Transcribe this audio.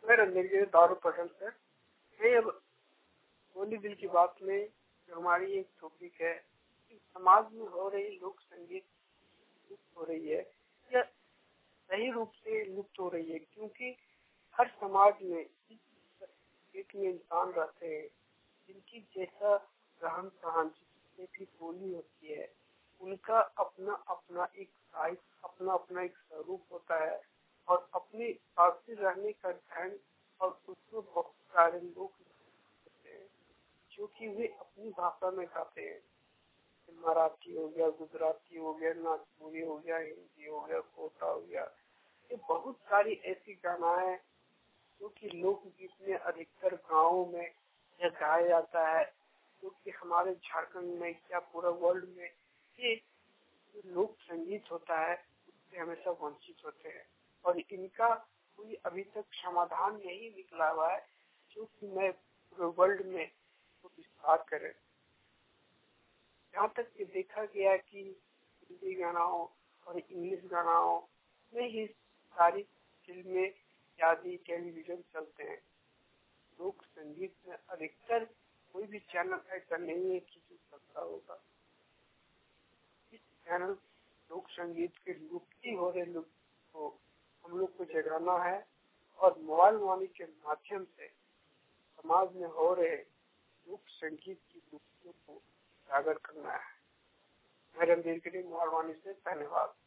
मैं रणधीर गिरी दारू पसंद है। मैं अब बोली दिल की बात में जो हमारी एक टॉपिक है कि समाज में हो रही लोक संगीत लुप्त हो रही है या सही रूप से लुप्त हो रही है, क्योंकि हर समाज में एक में इंसान रहते हैं जिनकी जैसा रहन सहन जैसी बोली होती है, उनका अपना अपना एक साइज, अपना अपना एक स्वरूप होता है और अपने आपसी रहने का ढंग, और उसमें बहुत सारे लोग होते हैं जो कि वे अपनी भाषा में गाते हैं। मराठी हो गया, गुजराती हो गया, नागपुरी हो गया, हिंदी हो गया, कोटा हो गया, ये बहुत सारी ऐसी गाना है जो कि लोकगीत में अधिकतर गाँवों में यह गाया जाता है, जो कि हमारे झारखंड में या पूरा वर्ल्ड में ये लोक संगीत होता है उससे हमेशा वंचित होते हैं और इनका कोई अभी तक समाधान नहीं निकला हुआ है जो कि मैं पूरे वर्ल्ड में विस्तार करे। यहाँ तक कि देखा गया कि हिंदी गानाओं और इंग्लिश गानाओं में ही सारी फिल्में आदि टेलीविजन चलते हैं। लोक संगीत में अधिकतर कोई भी चैनल ऐसा नहीं है कि जो चलता होगा। इस चैनल लोक संगीत के लुप्ति हो रहे लोग को हम लोग को जगाना है और मोबाइल वाणी के माध्यम से समाज में हो रहे लोक संगीत की लुप्तियों को उजागर करना है। मैं रणधीर गिरी मोबाइल वाणी से धन्यवाद।